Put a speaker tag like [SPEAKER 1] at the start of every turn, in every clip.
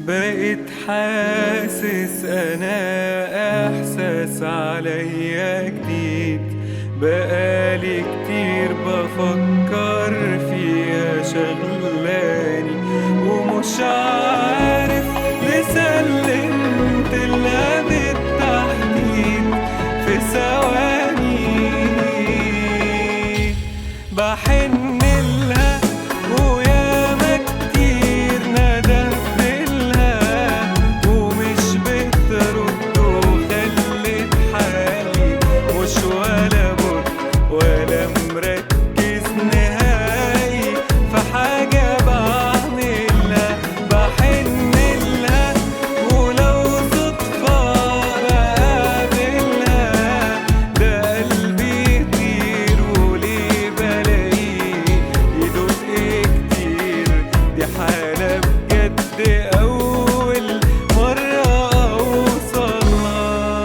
[SPEAKER 1] بقيت حاسس انا احساس عليا جديد، بقالي كتير بفكر فيها شغلاني ومش عارف لسلمت لها بالتحديد في ثواني. بحن لها وياما كتير ندهت لها ومش بترد، وخلت حالي مش ولا بد ولا مركز نهائي في حاجة بعملها. بحن لها ولو صدفة بقابلها ده قلبي يطير وليه بلاقيه يدق كتير. دي حالة بجد أول مرة أوصلها.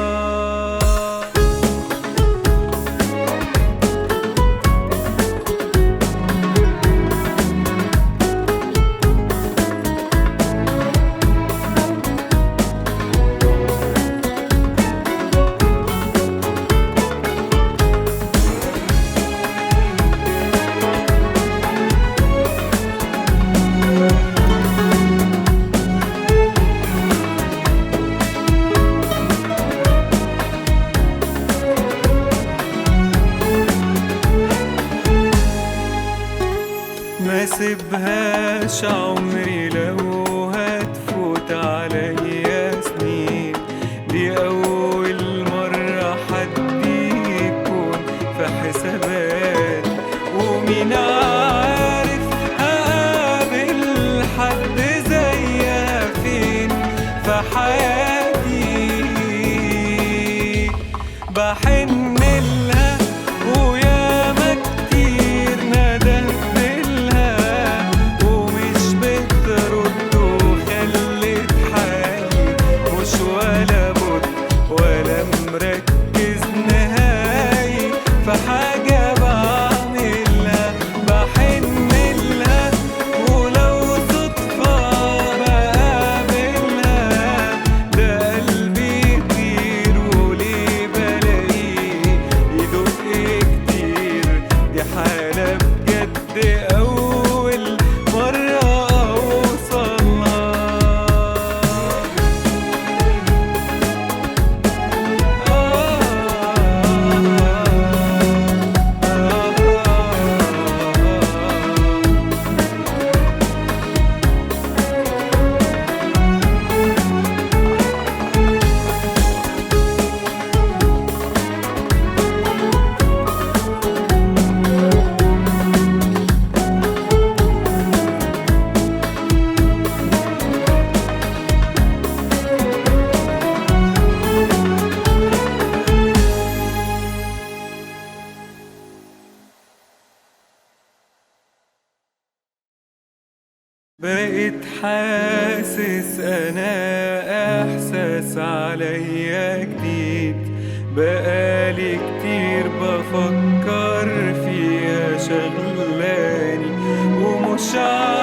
[SPEAKER 1] ما سيبهاش عمري لو هتفوت عليا سنين، دي أول مرة حد يكون في حسابات، ومين عارف هقابل حد زيها فين في حياتي. بحن لها وياما كتير ندهت لها ومش بترد، وخلت حالي مش ولا بد ولا مركز نهائي في حاجة بعملها. بحن لها ولو صدفة بقابلها ده قلبي يطير وليه بلاقيه يدق كتير. دي حالة بجد أول مرة أوصلها. بقيت حاسس انا احساس عليا جديد، بقالي كتير بفكر فيها شغلاني ومش عارف